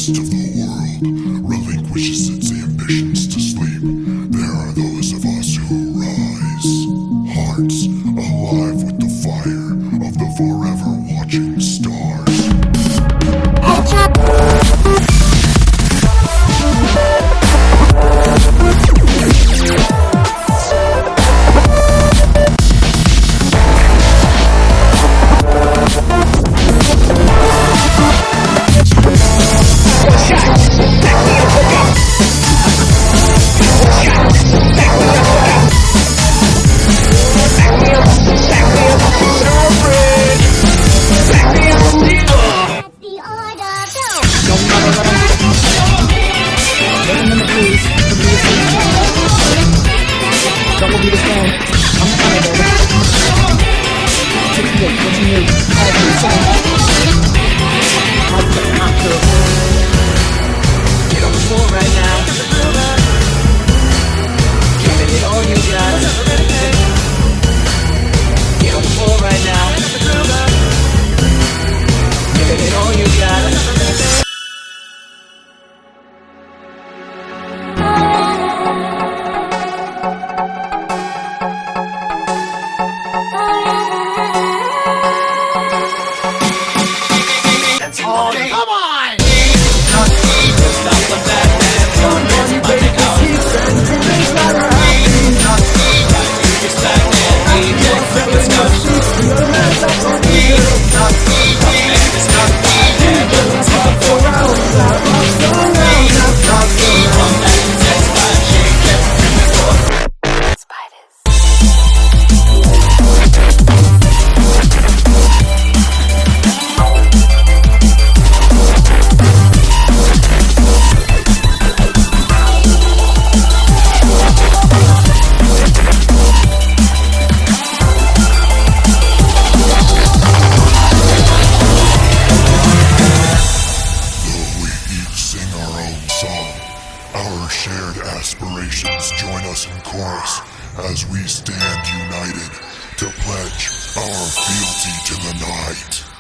rest of the world relinquishes its ambitions to sleep, there are those of us who rise, hearts alive with the fire of the forever watching stars. Our shared aspirations join us in chorus as we stand united to pledge our fealty to the night.